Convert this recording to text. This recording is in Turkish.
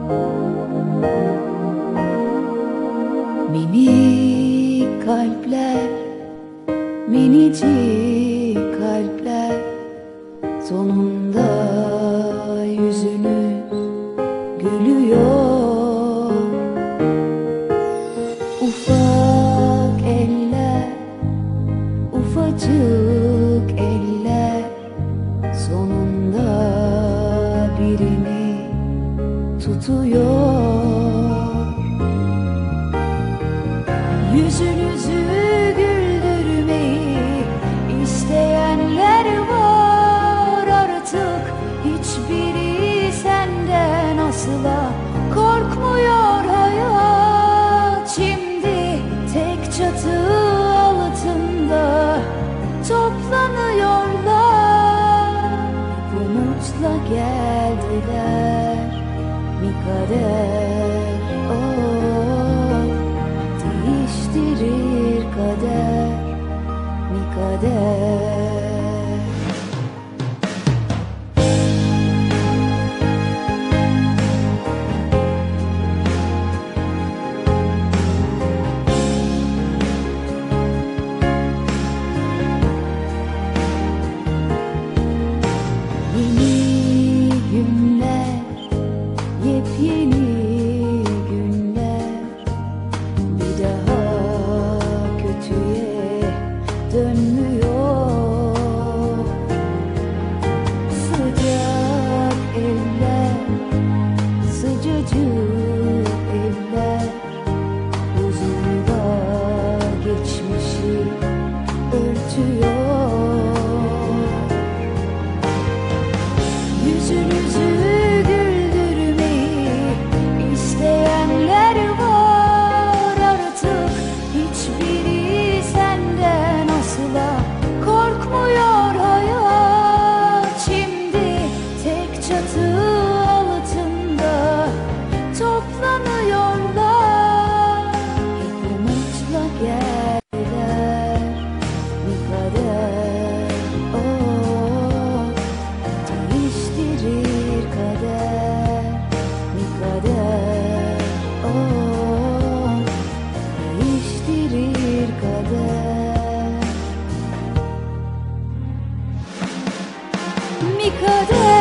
Minik kalpler, minicik kalpler, sonunda yüzünüz gülüyor. Ufak eller, ufacık eller, sonunda birini tutuyor. Yüzünüzü güldürmeyi isteyenler var artık. Hiçbiri senden asla korkmuyor hayat. Şimdi tek çatı altında toplanıyorlar. Bu umutla geldiler mi kader, değiştirir kader mi kader. Yeni günler, yepyeni günler, bir daha kötüye dönmüyor. Sıcak eller, sıcacık eller, huzurla geçmişi örtüyor. Yüzünüzü güldürmeyi isteyenler var artık. Hiçbiri senden asla korkmuyor hayat. Şimdi tek çatı altında toplanıyorlar. Hep umutla geldiler mi kader, değiştirir kader mi kader, değiştirir kader mi kader.